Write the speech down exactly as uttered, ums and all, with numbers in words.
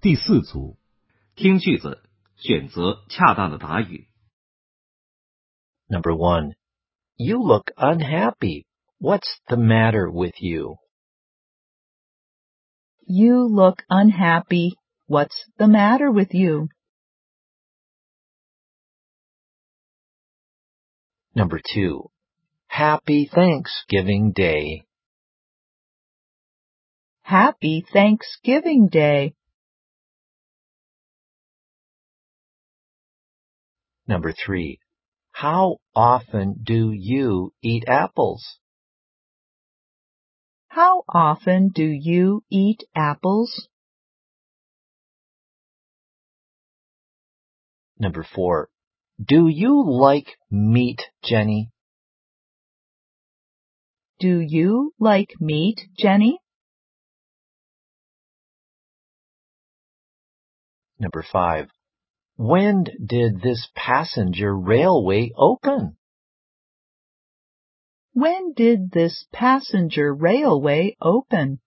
第四组， 听句子，选择恰当的答语。 Number one, you look unhappy. What's the matter with you? You look unhappy. What's the matter with you? Number two, Happy Thanksgiving Day. Happy Thanksgiving Day. Number three, How often do you eat apples? How often do you eat apples? Number four, Do you like meat, Jenny? Do you like meat, Jenny? Number five, When did this passenger railway open? When did this passenger railway open?